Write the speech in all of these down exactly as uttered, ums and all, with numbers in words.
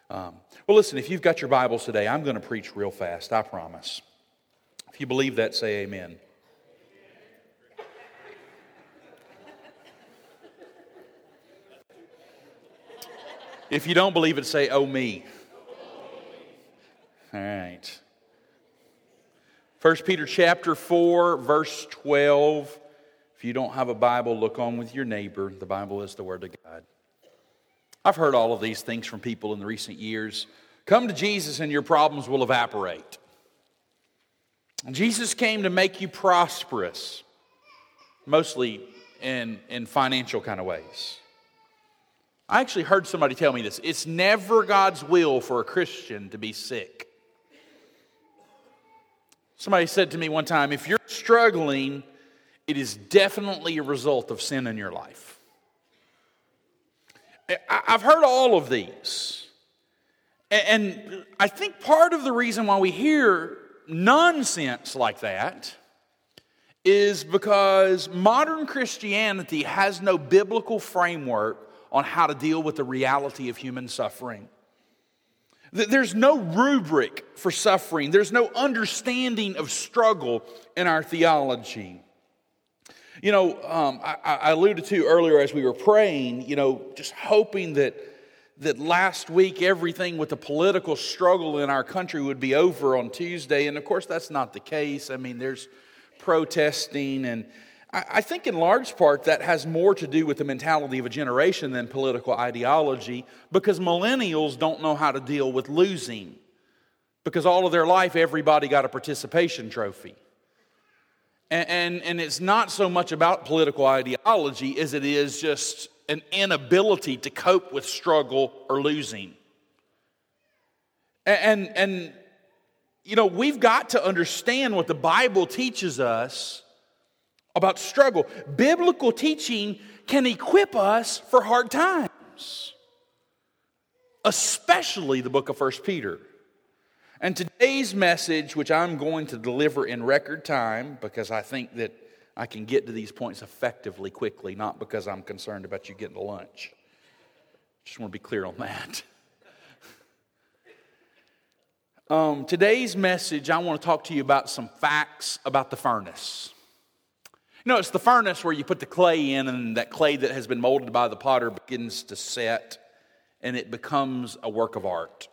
Um, well, listen, if you've got your Bibles today, I'm going to preach real fast, I promise. If you believe that, say amen. If you don't believe it, say, oh me. All right. First Peter chapter four, verse twelve. If you don't have a Bible, look on with your neighbor. The Bible is the Word of God. I've heard all of these things from people in the recent years. Come to Jesus and your problems will evaporate. Jesus came to make you prosperous, mostly in, in financial kind of ways. I actually heard somebody tell me this. It's never God's will for a Christian to be sick. Somebody said to me one time, if you're struggling, it is definitely a result of sin in your life. I've heard all of these. And I think part of the reason why we hear nonsense like that is because modern Christianity has no biblical framework on how to deal with the reality of human suffering. There's no rubric for suffering. There's no understanding of struggle in our theology. You know, um, I, I alluded to earlier as we were praying, you know, just hoping that that last week everything with the political struggle in our country would be over on Tuesday. And of course, that's not the case. I mean, there's protesting, and I, I think in large part that has more to do with the mentality of a generation than political ideology, because millennials don't know how to deal with losing, because all of their life everybody got a participation trophy. And, and, and it's not so much about political ideology as it is just an inability to cope with struggle or losing. And, and, and, you know, we've got to understand what the Bible teaches us about struggle. Biblical teaching can equip us for hard times, especially the book of First Peter. And today's message, which I'm going to deliver in record time, because I think that I can get to these points effectively quickly, not because I'm concerned about you getting to lunch. Just want to be clear on that. Um, today's message, I want to talk to you about some facts about the furnace. You know, it's the furnace where you put the clay in, and that clay that has been molded by the potter begins to set, and it becomes a work of art.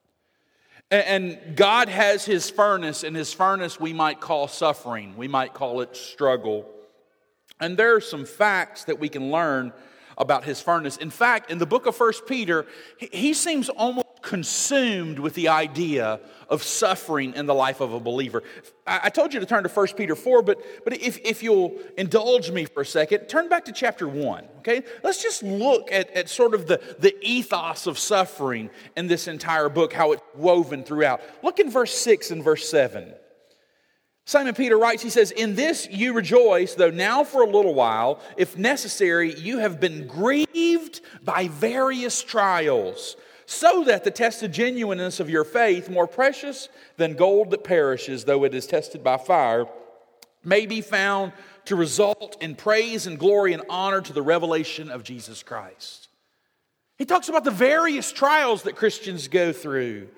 And God has His furnace, and His furnace we might call suffering. We might call it struggle. And there are some facts that we can learn about His furnace. In fact, in the book of First Peter, he seems almost consumed with the idea of suffering in the life of a believer. I told you to turn to First Peter four, but, but if, if you'll indulge me for a second, turn back to chapter one, okay? Let's just look at, at sort of the, the ethos of suffering in this entire book, how it's woven throughout. Look in verse six and verse seven. Simon Peter writes, he says, "In this you rejoice, though now for a little while, if necessary, you have been grieved by various trials, so that the tested genuineness of your faith, more precious than gold that perishes, though it is tested by fire, may be found to result in praise and glory and honor to the revelation of Jesus Christ." He talks about the various trials that Christians go through.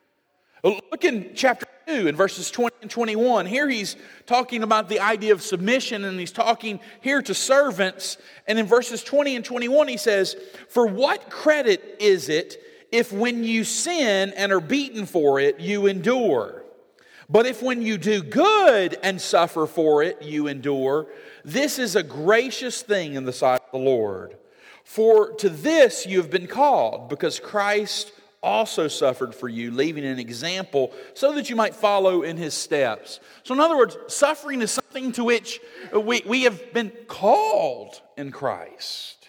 Look in chapter two, in verses twenty and twenty-one. Here he's talking about the idea of submission, and he's talking here to servants. And in verses twenty and twenty-one he says, "For what credit is it if when you sin and are beaten for it, you endure? But if when you do good and suffer for it, you endure, this is a gracious thing in the sight of the Lord. For to this you have been called, because Christ also suffered for you, leaving an example so that you might follow in His steps." So in other words, suffering is something to which we, we have been called in Christ.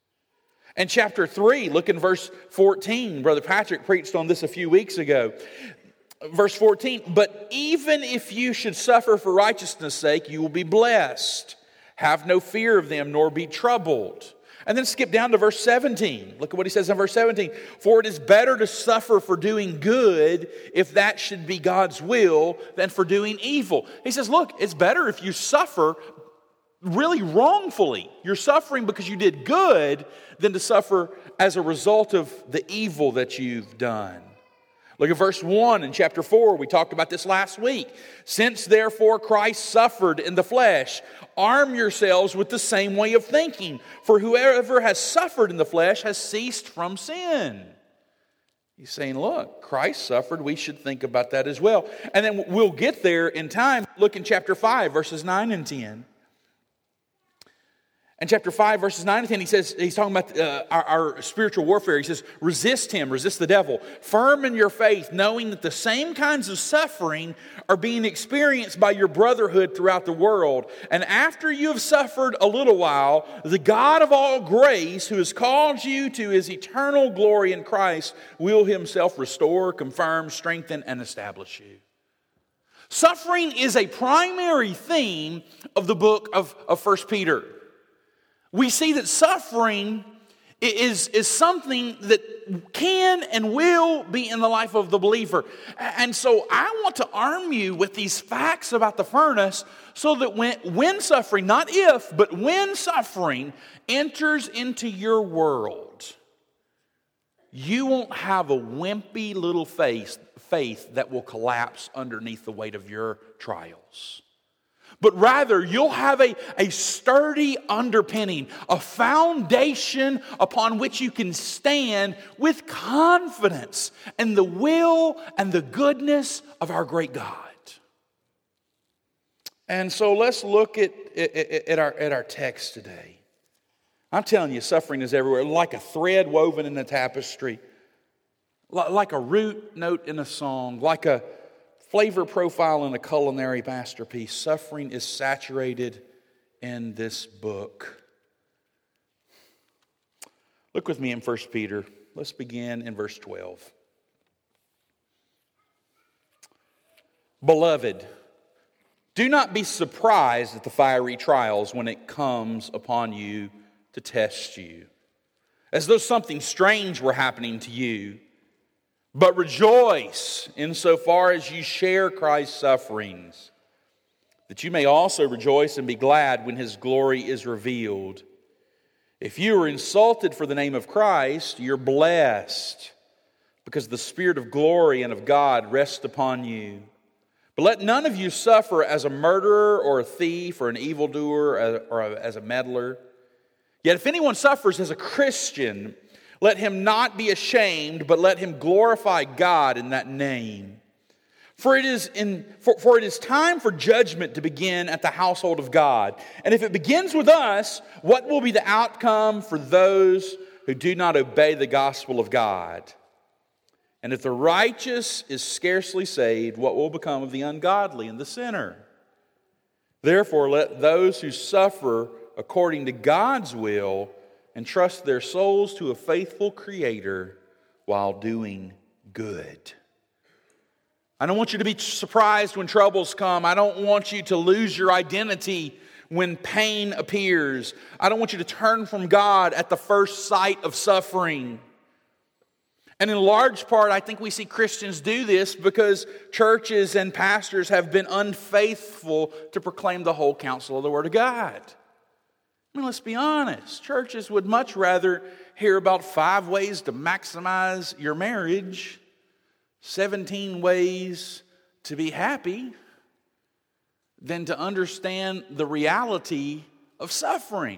And chapter three, look in verse fourteen. Brother Patrick preached on this a few weeks ago. Verse fourteen, "But even if you should suffer for righteousness' sake, you will be blessed. Have no fear of them, nor be troubled." And then skip down to verse seventeen. Look at what he says in verse seventeen. "For it is better to suffer for doing good, if that should be God's will, than for doing evil." He says, look, it's better if you suffer really wrongfully. You're suffering because you did good than to suffer as a result of the evil that you've done. Look at verse one in chapter four. We talked about this last week. Since therefore Christ suffered in the flesh, arm yourselves with the same way of thinking. For whoever has suffered in the flesh has ceased from sin. He's saying, look, Christ suffered. We should think about that as well. And then we'll get there in time. Look in chapter five, verses nine and ten. In chapter five, verses nine and ten, he says, he's talking about uh, our, our spiritual warfare. He says, resist him, resist the devil. Firm in your faith, knowing that the same kinds of suffering are being experienced by your brotherhood throughout the world. And after you have suffered a little while, the God of all grace, who has called you to his eternal glory in Christ, will himself restore, confirm, strengthen, and establish you. Suffering is a primary theme of the book of, of First Peter. We see that suffering is, is something that can and will be in the life of the believer. And so I want to arm you with these facts about the furnace so that when, when suffering, not if, but when suffering enters into your world, you won't have a wimpy little faith, faith that will collapse underneath the weight of your trials. But rather, you'll have a, a sturdy underpinning, a foundation upon which you can stand with confidence in the will and the goodness of our great God. And so let's look at, at, at, our, at our text today. I'm telling you, suffering is everywhere, like a thread woven in a tapestry, like a root note in a song, like a flavor profile in a culinary masterpiece. Suffering is saturated in this book. Look with me in First Peter. Let's begin in verse twelve. Beloved, do not be surprised at the fiery trials when it comes upon you to test you, as though something strange were happening to you. But rejoice insofar as you share Christ's sufferings, that you may also rejoice and be glad when his glory is revealed. If you are insulted for the name of Christ, you're blessed, because the Spirit of glory and of God rests upon you. But let none of you suffer as a murderer or a thief or an evildoer or as a meddler. Yet if anyone suffers as a Christian, let him not be ashamed, but let him glorify God in that name. For it is in for, for it is time for judgment to begin at the household of God. And if it begins with us, what will be the outcome for those who do not obey the gospel of God? And if the righteous is scarcely saved, what will become of the ungodly and the sinner? Therefore, let those who suffer according to God's will entrust their souls to a faithful Creator while doing good. I don't want you to be surprised when troubles come. I don't want you to lose your identity when pain appears. I don't want you to turn from God at the first sight of suffering. And in large part, I think we see Christians do this because churches and pastors have been unfaithful to proclaim the whole counsel of the Word of God. I mean, let's be honest. Churches would much rather hear about five ways to maximize your marriage, seventeen ways to be happy, than to understand the reality of suffering.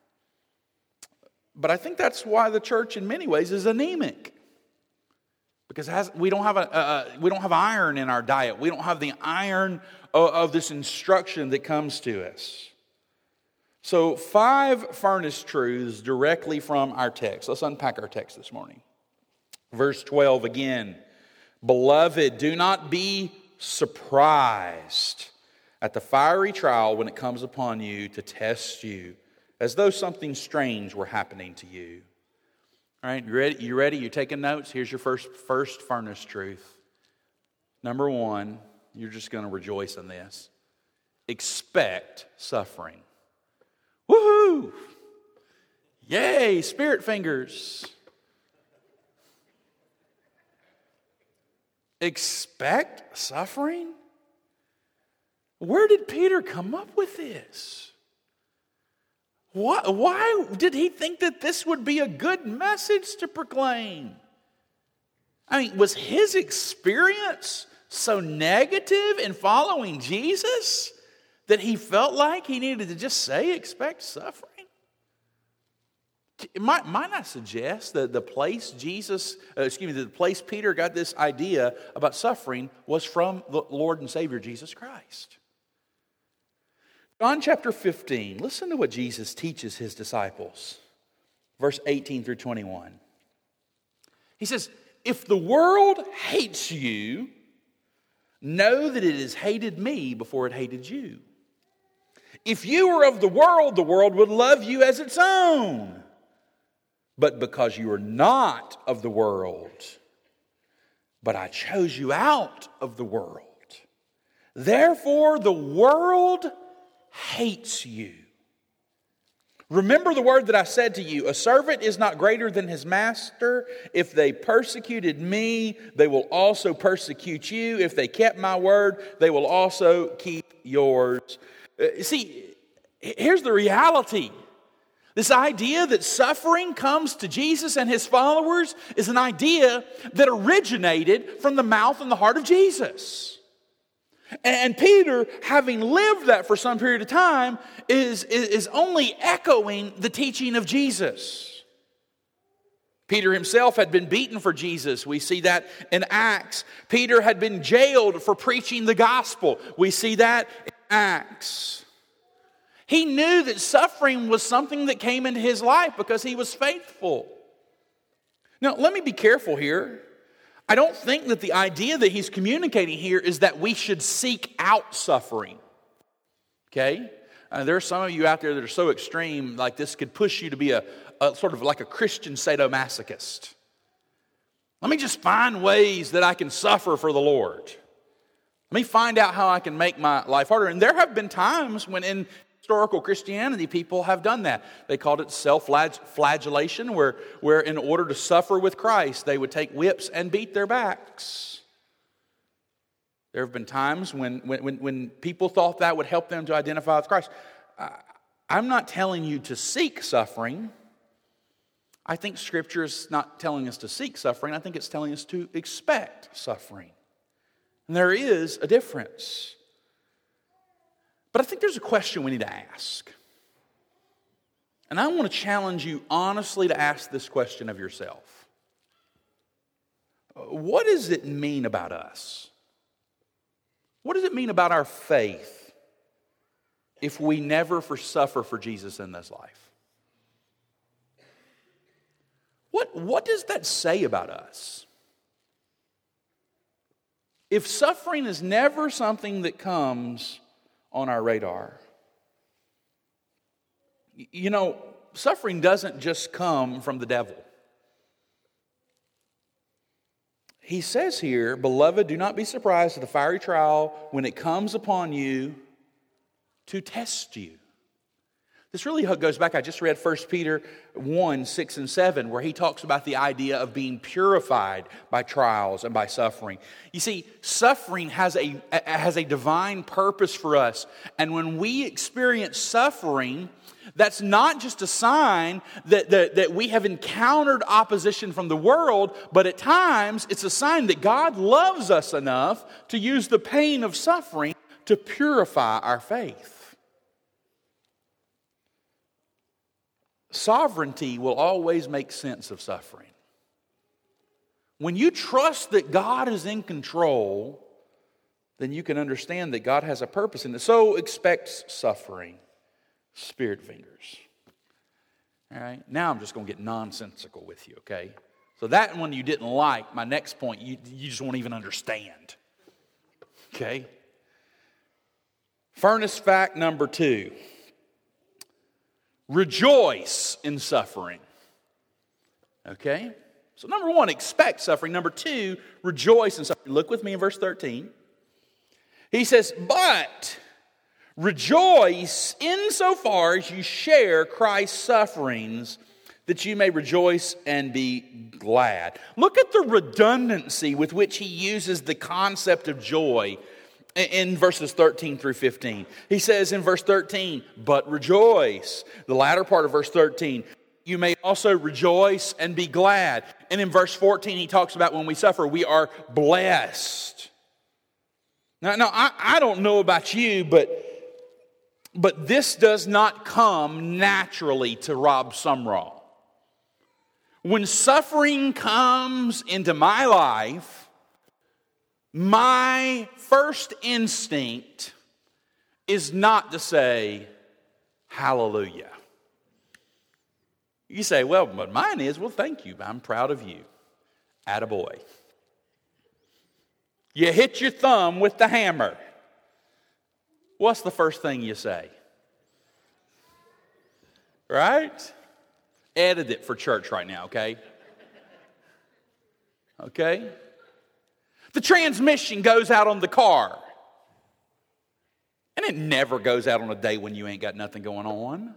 But I think that's why the church, in many ways, is anemic. Because it has, we don't have a uh, we don't have iron in our diet. We don't have the iron of, of this instruction that comes to us. So, five furnace truths directly from our text. Let's unpack our text this morning. Verse twelve again. Beloved, do not be surprised at the fiery trial when it comes upon you to test you, as though something strange were happening to you. All right, you ready? You ready? You're taking notes? Here's your first, first furnace truth. Number one, you're just going to rejoice in this. Expect suffering. Woohoo! Yay, spirit fingers. Expect suffering? Where did Peter come up with this? Why, why did he think that this would be a good message to proclaim? I mean, was his experience so negative in following Jesus that he felt like he needed to just say, expect suffering? Might, might I suggest that the place Jesus, uh, excuse me, the place Peter got this idea about suffering was from the Lord and Savior Jesus Christ. John chapter fifteen, listen to what Jesus teaches his disciples. Verse eighteen through twenty-one. He says, if the world hates you, know that it has hated me before it hated you. If you were of the world, the world would love you as its own. But because you are not of the world, but I chose you out of the world, therefore the world hates you. Remember the word that I said to you, a servant is not greater than his master. If they persecuted me, they will also persecute you. If they kept my word, they will also keep yours. Uh, see, here's the reality. This idea that suffering comes to Jesus and his followers is an idea that originated from the mouth and the heart of Jesus. And Peter, having lived that for some period of time, is, is only echoing the teaching of Jesus. Peter himself had been beaten for Jesus. We see that in Acts. Peter had been jailed for preaching the gospel. We see that in Acts. He knew that suffering was something that came into his life because he was faithful. Now, let me be careful here. I don't think that the idea that he's communicating here is that we should seek out suffering. Okay? Uh, there are some of you out there that are so extreme, like this could push you to be a, a sort of like a Christian sadomasochist. Let me just find ways that I can suffer for the Lord. Let me find out how I can make my life harder. And there have been times when in historical Christianity, people have done that. They called it self-flagellation, where, where in order to suffer with Christ, they would take whips and beat their backs. There have been times when, when, when people thought that would help them to identify with Christ. I'm not telling you to seek suffering. I think Scripture is not telling us to seek suffering. I think it's telling us to expect suffering. And there is a difference. But I think there's a question we need to ask. And I want to challenge you honestly to ask this question of yourself. What does it mean about us? What does it mean about our faith if we never for suffer for Jesus in this life? What, what does that say about us? If suffering is never something that comes on our radar. You know, suffering doesn't just come from the devil. He says here, beloved, do not be surprised at the fiery trial when it comes upon you to test you. This really goes back, I just read First Peter one, six and seven, where he talks about the idea of being purified by trials and by suffering. You see, suffering has a, has a divine purpose for us. And when we experience suffering, that's not just a sign that, that, that we have encountered opposition from the world, but at times it's a sign that God loves us enough to use the pain of suffering to purify our faith. Sovereignty will always make sense of suffering. When you trust that God is in control, then you can understand that God has a purpose in it. So expect suffering. Spirit fingers. All right, now I'm just going to get nonsensical with you, okay? So that one you didn't like, my next point, you, you just won't even understand. Okay? Furnace fact number two. Rejoice in suffering. Okay? So number one, expect suffering. Number two, rejoice in suffering. Look with me in verse thirteen. He says, but rejoice insofar as you share Christ's sufferings, that you may rejoice and be glad. Look at the redundancy with which he uses the concept of joy in verses thirteen through fifteen. He says in verse thirteen, but rejoice. The latter part of verse thirteen, you may also rejoice and be glad. And in verse fourteen, he talks about when we suffer, we are blessed. Now, now I, I don't know about you, but, but this does not come naturally to Rob Sumrall. When suffering comes into my life, my first instinct is not to say, hallelujah. You say, well, but mine is, well, thank you. I'm proud of you. Attaboy. You hit your thumb with the hammer. What's the first thing you say? Right? Edit it for church right now, okay? Okay? The transmission goes out on the car. And it never goes out on a day when you ain't got nothing going on.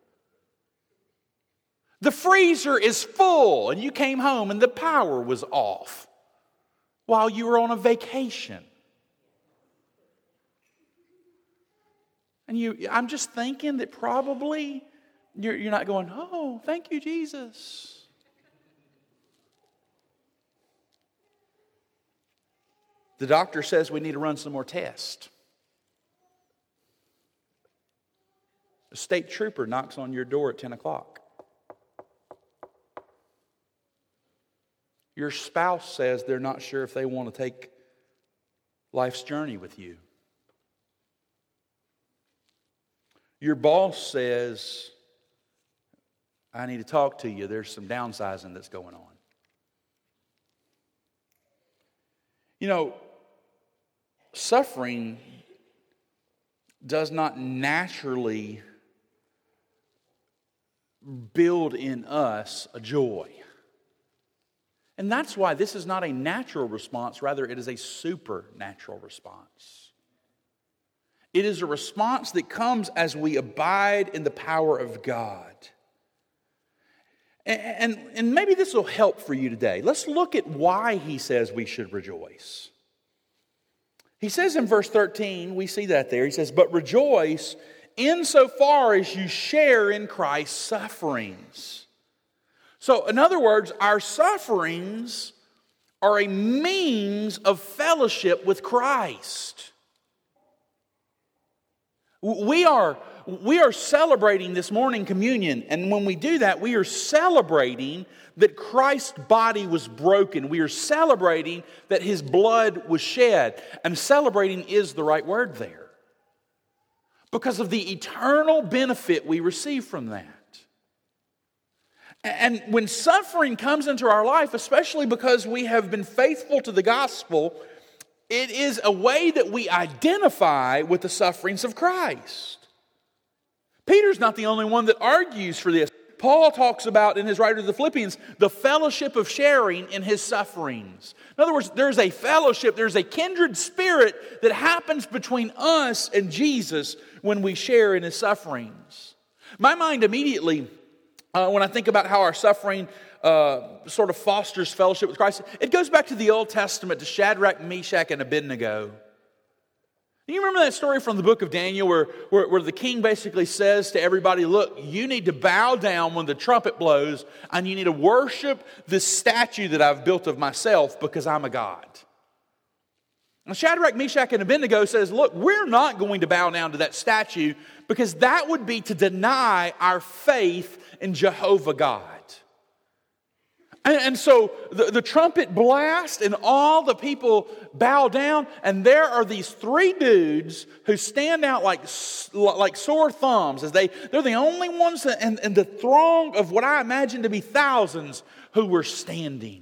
The freezer is full and you came home and the power was off while you were on a vacation. And you, I'm just thinking that probably you're, you're not going, oh, thank you, Jesus. The doctor says we need to run some more tests. A state trooper knocks on your door at ten o'clock. Your spouse says they're not sure if they want to take life's journey with you. Your boss says, I need to talk to you. There's some downsizing that's going on. You know, suffering does not naturally build in us a joy. And that's why this is not a natural response, rather it is a supernatural response. It is a response that comes as we abide in the power of God. And, and, and maybe this will help for you today. Let's look at why he says we should rejoice. He says in verse thirteen, we see that there, he says, but rejoice insofar as you share in Christ's sufferings. So, in other words, our sufferings are a means of fellowship with Christ. We are, we are celebrating this morning communion, and when we do that, we are celebrating that Christ's body was broken. We are celebrating that His blood was shed. And celebrating is the right word there, because of the eternal benefit we receive from that. And when suffering comes into our life, especially because we have been faithful to the gospel, it is a way that we identify with the sufferings of Christ. Peter's not the only one that argues for this. Paul talks about, in his writer to the Philippians, the fellowship of sharing in his sufferings. In other words, there's a fellowship, there's a kindred spirit that happens between us and Jesus when we share in His sufferings. My mind immediately, uh, when I think about how our suffering uh, sort of fosters fellowship with Christ, it goes back to the Old Testament, to Shadrach, Meshach, and Abednego. You remember that story from the book of Daniel where, where, where the king basically says to everybody, look, you need to bow down when the trumpet blows, and you need to worship this statue that I've built of myself because I'm a god. And Shadrach, Meshach, and Abednego says, look, we're not going to bow down to that statue because that would be to deny our faith in Jehovah God. And, and so the, the trumpet blasts and all the people bow down, and there are these three dudes who stand out like, like sore thumbs. As they, they're the only ones in, in the throng of what I imagine to be thousands who were standing.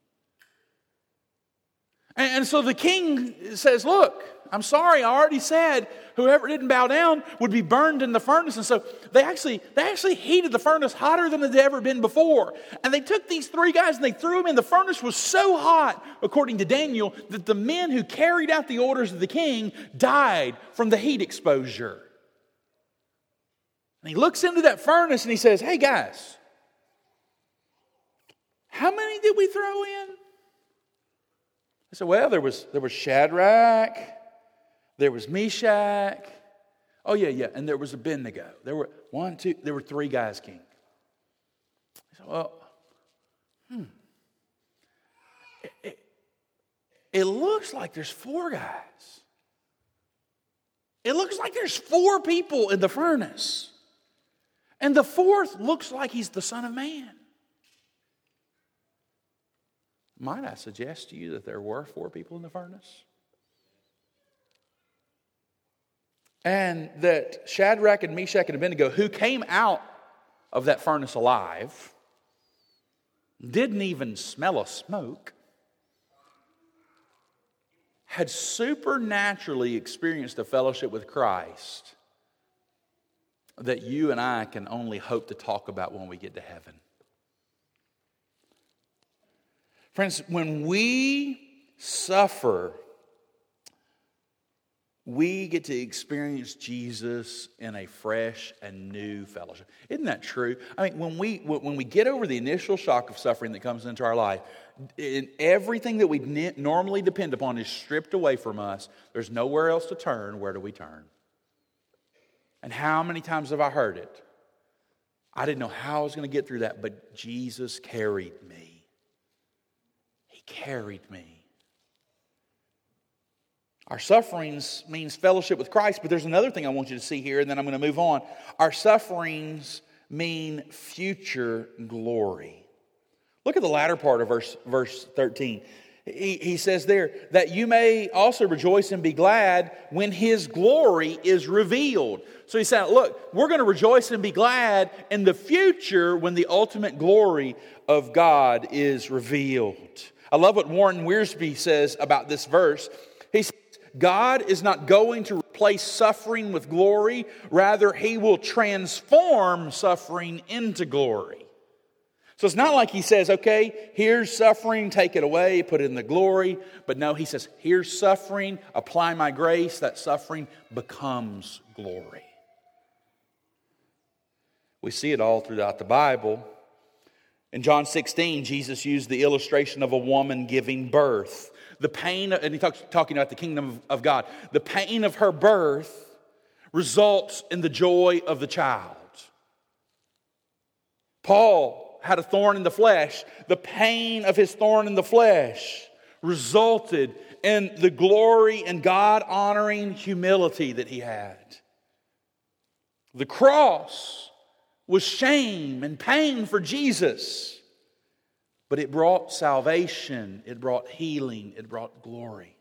And so the king says, look, I'm sorry, I already said whoever didn't bow down would be burned in the furnace. And so they actually they actually heated the furnace hotter than it had ever been before. And they took these three guys and they threw them in. The furnace was so hot, according to Daniel, that the men who carried out the orders of the king died from the heat exposure. And he looks into that furnace and he says, hey guys, how many did we throw in? I said, well, there was, there was Shadrach, There was Meshach. Oh, yeah, yeah. And there was Abednego. There were one, two, there were three guys king. He said, well, hmm. It, it, it looks like there's four guys. It looks like there's four people in the furnace. And the fourth looks like he's the Son of Man. Might I suggest to you that there were four people in the furnace? And that Shadrach and Meshach and Abednego, who came out of that furnace alive, didn't even smell of smoke, had supernaturally experienced a fellowship with Christ that you and I can only hope to talk about when we get to heaven. Friends, when we suffer, we get to experience Jesus in a fresh and new fellowship. Isn't that true? I mean, when we when we get over the initial shock of suffering that comes into our life, and everything that we normally depend upon is stripped away from us, there's nowhere else to turn. Where do we turn? And how many times have I heard it? I didn't know how I was going to get through that, but Jesus carried me. He carried me. Our sufferings means fellowship with Christ, but there's another thing I want you to see here, and then I'm going to move on. Our sufferings mean future glory. Look at the latter part of verse, verse thirteen. He, he says there, that you may also rejoice and be glad when His glory is revealed. So he said, look, we're going to rejoice and be glad in the future when the ultimate glory of God is revealed. I love what Warren Wiersbe says about this verse. He says, God is not going to replace suffering with glory. Rather, He will transform suffering into glory. So it's not like He says, okay, here's suffering, take it away, put it in the glory. But no, He says, here's suffering, apply my grace, that suffering becomes glory. We see it all throughout the Bible. In John sixteen, Jesus used the illustration of a woman giving birth. The pain, and he talks talking about the kingdom of God. The pain of her birth results in the joy of the child. Paul had a thorn in the flesh. The pain of his thorn in the flesh resulted in the glory and God-honoring humility that he had. The cross was shame and pain for Jesus. But it brought salvation, it brought healing, it brought glory.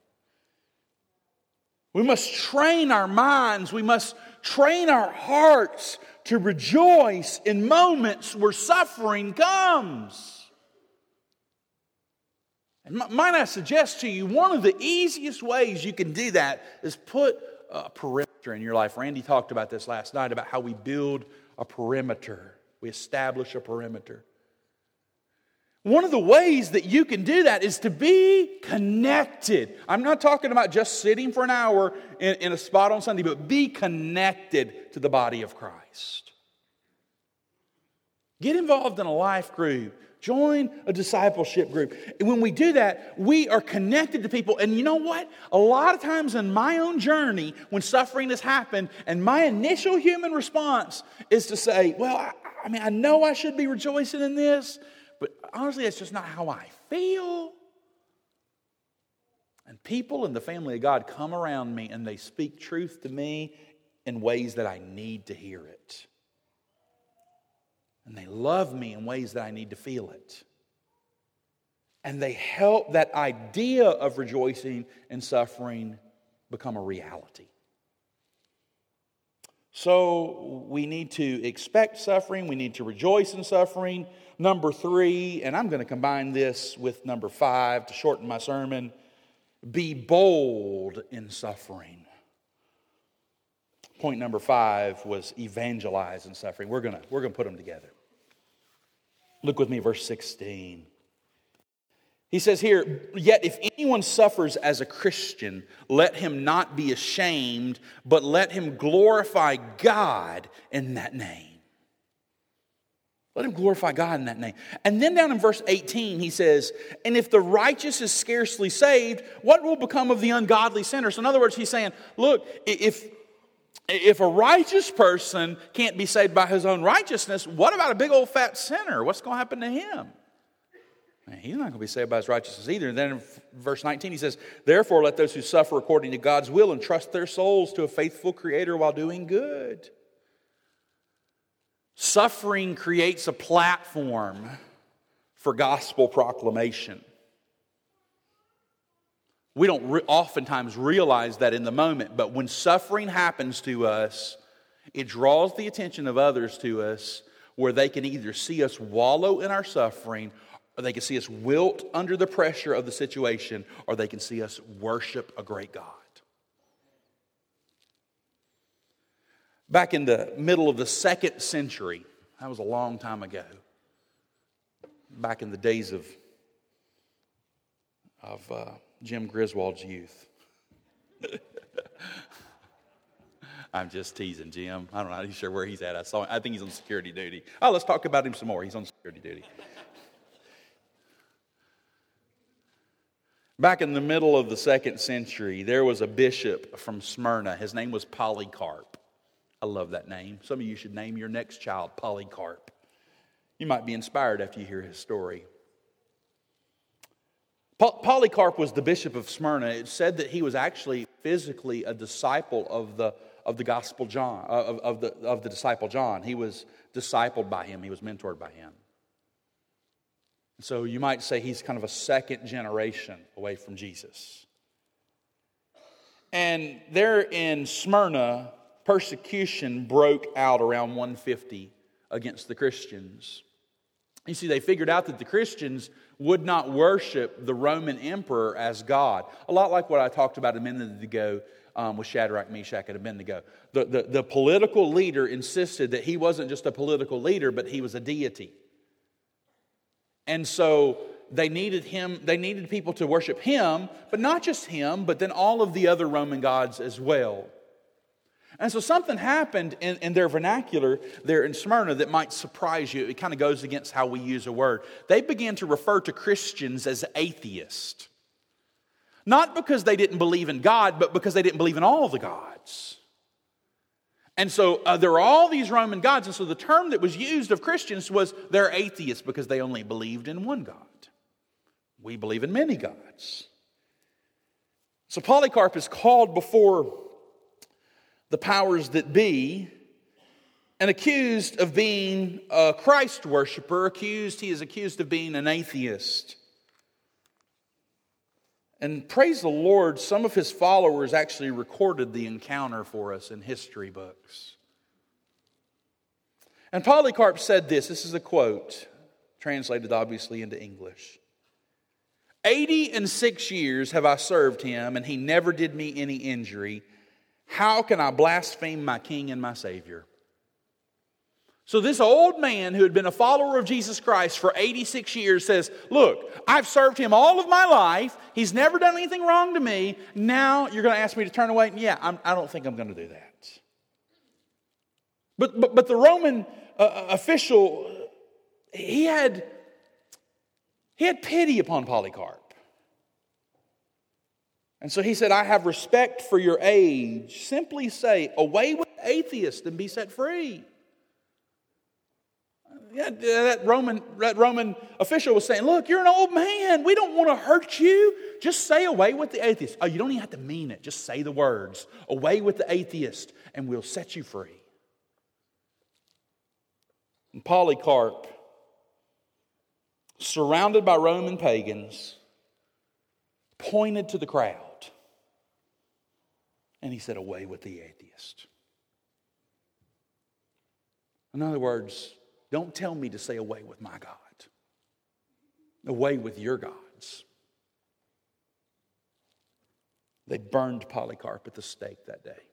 We must train our minds, we must train our hearts to rejoice in moments where suffering comes. And might I suggest to you, one of the easiest ways you can do that is put a perimeter in your life. Randy talked about this last night, about how we build a perimeter. We establish a perimeter. One of the ways that you can do that is to be connected. I'm not talking about just sitting for an hour in, in a spot on Sunday, but be connected to the body of Christ. Get involved in a life group. Join a discipleship group. And when we do that, we are connected to people. And you know what? A lot of times in my own journey, when suffering has happened, and my initial human response is to say, well, I, I mean, I know I should be rejoicing in this, but honestly, that's just not how I feel. And people in the family of God come around me and they speak truth to me in ways that I need to hear it. And they love me in ways that I need to feel it. And they help that idea of rejoicing and suffering become a reality. So we need to expect suffering. We need to rejoice in suffering. Number three, and I'm going to combine this with number five to shorten my sermon, be bold in suffering. Point number five was evangelize in suffering. We're going to, we're going to put them together. Look with me, verse sixteen. He says here, yet if anyone suffers as a Christian, let him not be ashamed, but let him glorify God in that name. Let him glorify God in that name. And then down in verse eighteen, he says, and if the righteous is scarcely saved, what will become of the ungodly sinner? So in other words, he's saying, look, if, if a righteous person can't be saved by his own righteousness, what about a big old fat sinner? What's going to happen to him? Man, he's not going to be saved by his righteousness either. And then in verse nineteen, he says, therefore let those who suffer according to God's will entrust their souls to a faithful Creator while doing good. Suffering creates a platform for gospel proclamation. We don't re- oftentimes realize that in the moment, but when suffering happens to us, it draws the attention of others to us where they can either see us wallow in our suffering, or they can see us wilt under the pressure of the situation, or they can see us worship a great God. Back in the middle of the second century, that was a long time ago, back in the days of, of uh, Jim Griswold's youth. I'm just teasing Jim. I don't know, I'm not sure where he's at. I saw him. I think he's on security duty. Oh, let's talk about him some more. He's on security duty. Back in the middle of the second century, there was a bishop from Smyrna. His name was Polycarp. I love that name. Some of you should name your next child Polycarp. You might be inspired after you hear his story. Polycarp was the bishop of Smyrna. It said that he was actually physically a disciple of the of the gospel John of, of the of the disciple John. He was discipled by him. He was mentored by him. So you might say he's kind of a second generation away from Jesus. And there in Smyrna, persecution broke out around one fifty against the Christians. You see, they figured out that the Christians would not worship the Roman emperor as God. A lot like what I talked about a minute ago um, with Shadrach, Meshach, and Abednego. The, the, the political leader insisted that he wasn't just a political leader, but he was a deity. And so they needed him, they needed people to worship him, but not just him, but then all of the other Roman gods as well. And so something happened in, in their vernacular there in Smyrna that might surprise you. It kind of goes against how we use a word. They began to refer to Christians as atheists. Not because they didn't believe in God, but because they didn't believe in all the gods. And so uh, there are all these Roman gods, and so the term that was used of Christians was they're atheists because they only believed in one God. We believe in many gods. So Polycarp is called before the powers that be and accused of being a Christ worshiper. Accused, he is accused of being an atheist. And praise the Lord, some of his followers actually recorded the encounter for us in history books. And Polycarp said this, this is a quote, translated obviously into English. Eighty and six years have I served him, and he never did me any injury. How can I blaspheme my King and my Savior? So this old man who had been a follower of Jesus Christ for eighty-six years says, look, I've served him all of my life. He's never done anything wrong to me. Now you're going to ask me to turn away? Yeah, I'm, I don't think I'm going to do that. But, but, but the Roman uh, official, he had, he had pity upon Polycarp. And so he said, I have respect for your age. Simply say, away with the atheist and be set free. Yeah, that Roman, that Roman official was saying, look, you're an old man. We don't want to hurt you. Just say away with the atheist. Oh, you don't even have to mean it. Just say the words. Away with the atheist, and we'll set you free. And Polycarp, surrounded by Roman pagans, pointed to the crowd. And he said, away with the atheist. In other words, don't tell me to say away with my God. Away with your gods. They burned Polycarp at the stake that day.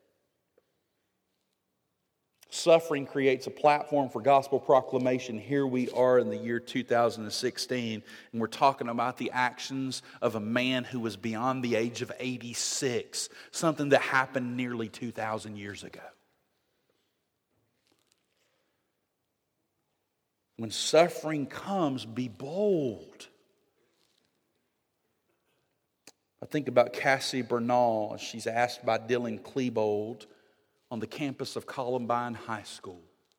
Suffering creates a platform for gospel proclamation. Here we are in the year two thousand sixteen, and we're talking about the actions of a man who was beyond the age of eighty-six, something that happened nearly two thousand years ago. When suffering comes, be bold. I think about Cassie Bernal as she's asked by Dylan Klebold on the campus of Columbine High School,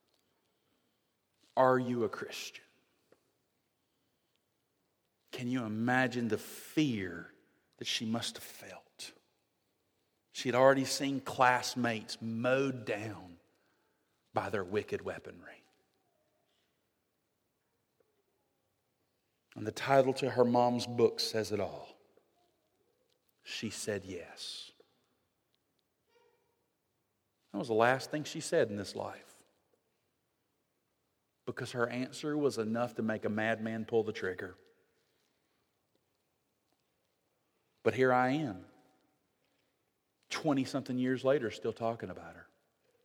"Are you a Christian?" Can you imagine the fear that she must have felt? She had already seen classmates mowed down by their wicked weaponry. And the title to her mom's book says it all. She said yes. That was the last thing she said in this life. Because her answer was enough to make a madman pull the trigger. But here I am, twenty-something years later, still talking about her.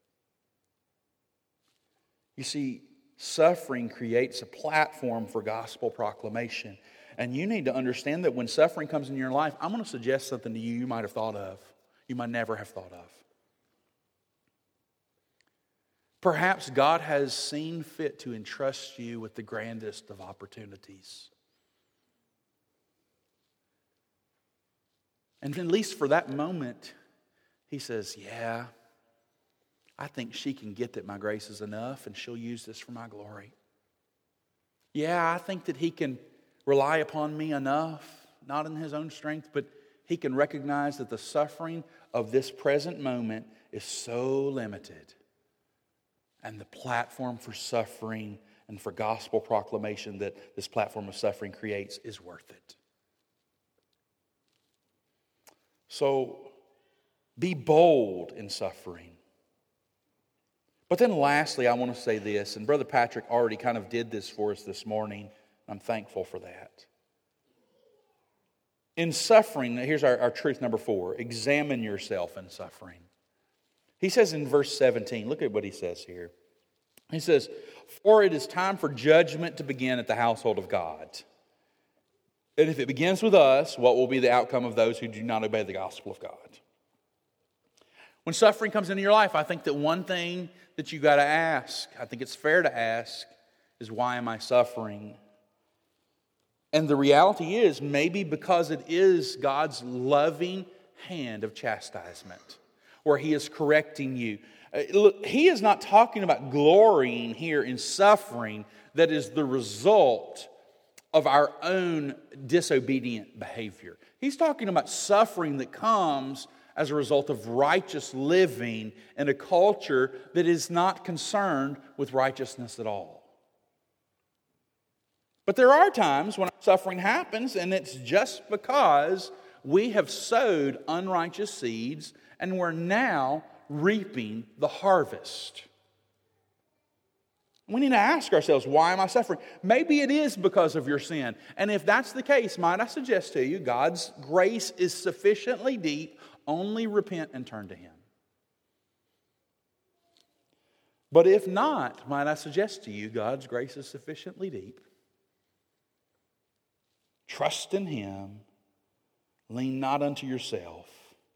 You see, suffering creates a platform for gospel proclamation. And you need to understand that when suffering comes in your life, I'm going to suggest something to you you might have thought of. You might never have thought of. Perhaps God has seen fit to entrust you with the grandest of opportunities. And at least for that moment, He says, yeah, I think she can get that my grace is enough and she'll use this for my glory. Yeah, I think that He can rely upon me enough, not in His own strength, but He can recognize that the suffering of this present moment is so limited. And the platform for suffering and for gospel proclamation that this platform of suffering creates is worth it. So, be bold in suffering. But then lastly, I want to say this, and Brother Patrick already kind of did this for us this morning. I'm thankful for that. In suffering, here's our, our truth number four. Examine yourself in suffering. He says in verse seventeen, look at what he says here. He says, "For it is time for judgment to begin at the household of God. And if it begins with us, what will be the outcome of those who do not obey the gospel of God?" When suffering comes into your life, I think that one thing that you got to ask, I think it's fair to ask, is why am I suffering? And the reality is, maybe because it is God's loving hand of chastisement, where He is correcting you. Look, He is not talking about glorying here in suffering that is the result of our own disobedient behavior. He's talking about suffering that comes as a result of righteous living in a culture that is not concerned with righteousness at all. But there are times when suffering happens, and it's just because we have sowed unrighteous seeds and we're now reaping the harvest. We need to ask ourselves, why am I suffering? Maybe it is because of your sin. And if that's the case, might I suggest to you, God's grace is sufficiently deep. Only repent and turn to Him. But if not, might I suggest to you, God's grace is sufficiently deep. Trust in Him. Lean not unto yourself.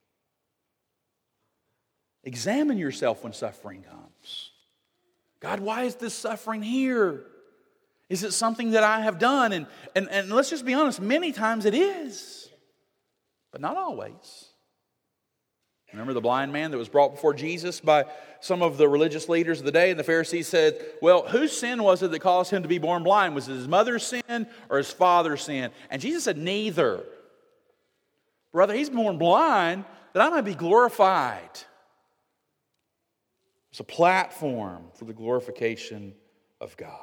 Examine yourself when suffering comes. God, why is this suffering here? Is it something that I have done? And, and, and let's just be honest, many times it is. But not always. Remember the blind man that was brought before Jesus by some of the religious leaders of the day? And the Pharisees said, well, whose sin was it that caused him to be born blind? Was it his mother's sin or his father's sin? And Jesus said, neither. Brother, he's born blind that I might be glorified. It's a platform for the glorification of God.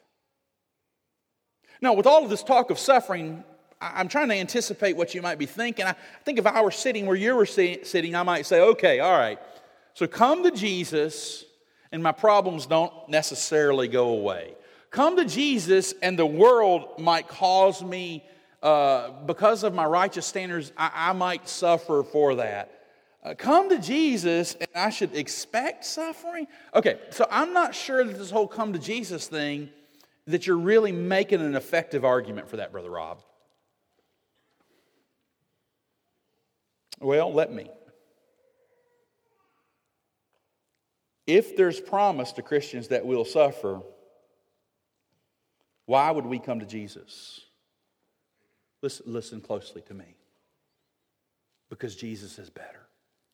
Now, with all of this talk of suffering, I'm trying to anticipate what you might be thinking. I think if I were sitting where you were sitting, I might say, okay, all right. So come to Jesus and my problems don't necessarily go away. Come to Jesus and the world might cause me, uh, because of my righteous standards, I, I might suffer for that. Uh, come to Jesus and I should expect suffering? Okay, so I'm not sure that this whole come to Jesus thing, that you're really making an effective argument for that, Brother Rob. Well, let me. If there's promise to Christians that will suffer, Why would we come to Jesus? Listen, listen closely to me. Because Jesus is better.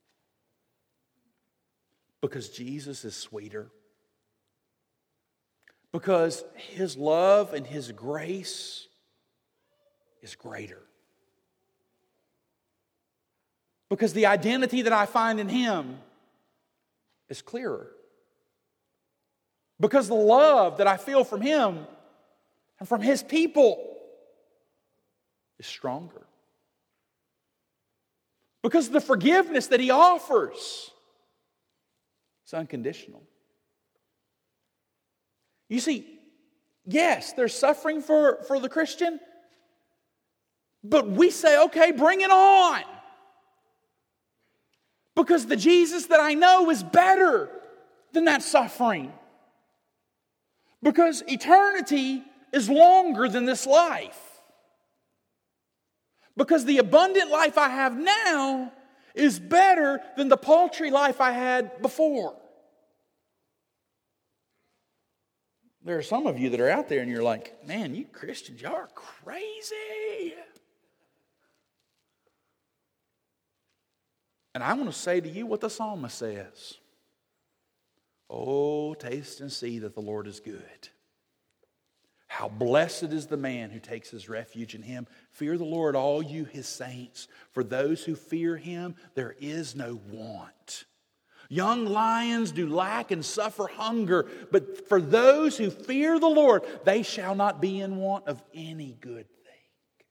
Because Jesus is sweeter. Because His love and His grace is greater. Because the identity that I find in Him is clearer. Because the love that I feel from Him and from His people is stronger. Because the forgiveness that He offers is unconditional. You see, yes, there's suffering for, for the Christian, but we say, okay, bring it on. Because the Jesus that I know is better than that suffering. Because eternity is longer than this life. Because the abundant life I have now is better than the paltry life I had before. There are some of you that are out there and you're like, man, you Christians, y'all are crazy. And I want to say to you what the psalmist says. Oh, taste and see that the Lord is good. How blessed is the man who takes his refuge in Him. Fear the Lord, all you His saints. For those who fear Him, there is no want. Young lions do lack and suffer hunger, but for those who fear the Lord, they shall not be in want of any good thing.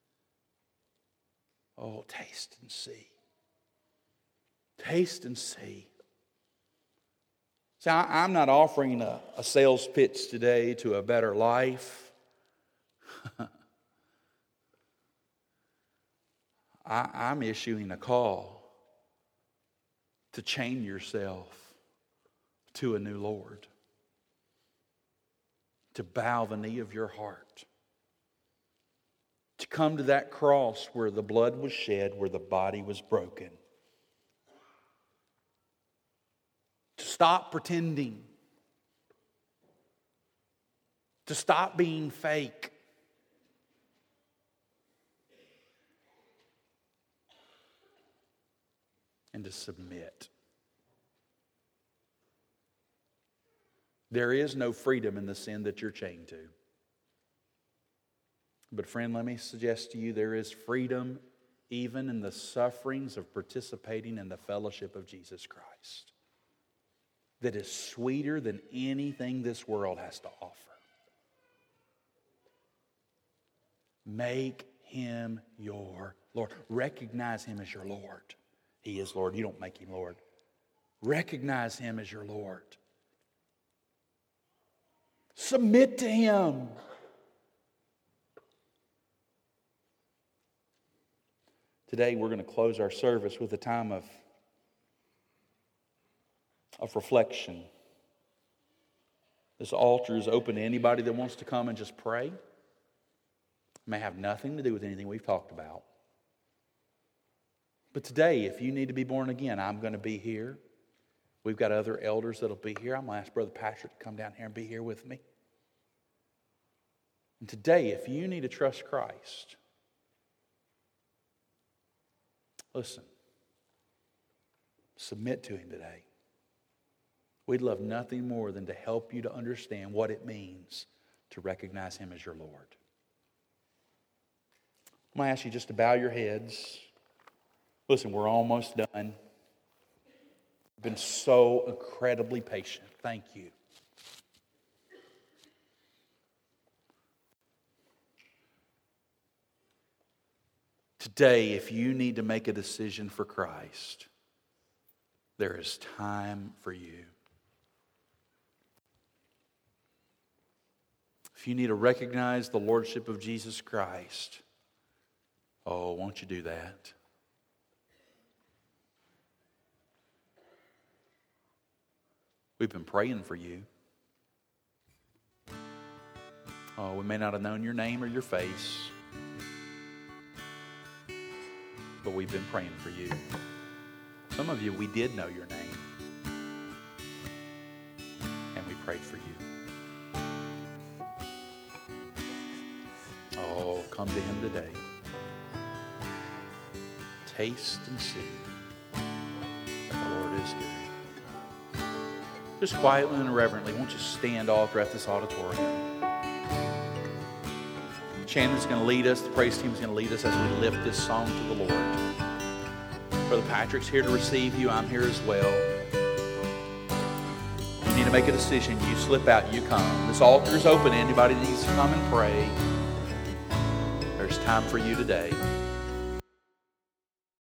Oh, taste and see. Taste and see. See, I, I'm not offering a, a sales pitch today to a better life. I, I'm issuing a call to chain yourself to a new Lord. To bow the knee of your heart. To come to that cross where the blood was shed, where the body was broken. To stop pretending. To stop being fake. And to submit. There is no freedom in the sin that you're chained to. But friend, let me suggest to you there is freedom even in the sufferings of participating in the fellowship of Jesus Christ. That is sweeter than anything this world has to offer. Make Him your Lord. Recognize Him as your Lord. He is Lord. You don't make Him Lord. Recognize Him as your Lord. Submit to Him. Today we're going to close our service with a time of of reflection. This altar is open to anybody that wants to come and just pray. It may have nothing to do with anything we've talked about. But today, if you need to be born again, I'm going to be here. We've got other elders that'll be here. I'm going to ask Brother Patrick to come down here and be here with me. And today, if you need to trust Christ, listen, submit to Him today. We'd love nothing more than to help you to understand what it means to recognize Him as your Lord. I'm going to ask you just to bow your heads. Listen, we're almost done. You've been so incredibly patient. Thank you. Today, if you need to make a decision for Christ, there is time for you. If you need to recognize the Lordship of Jesus Christ, oh, won't you do that? We've been praying for you. Oh, we may not have known your name or your face, but we've been praying for you. Some of you, we did know your name, and we prayed for you. come to Him today. Taste and see that the Lord is good. Just quietly and reverently, won't you stand all throughout this auditorium? Chandler's going to lead us. The praise team is going to lead us as we lift this song to the Lord. Brother Patrick's here to receive you. I'm here as well. You need to make a decision. You slip out, you come. This altar is open. Anybody that needs to come and pray, there's time for you today.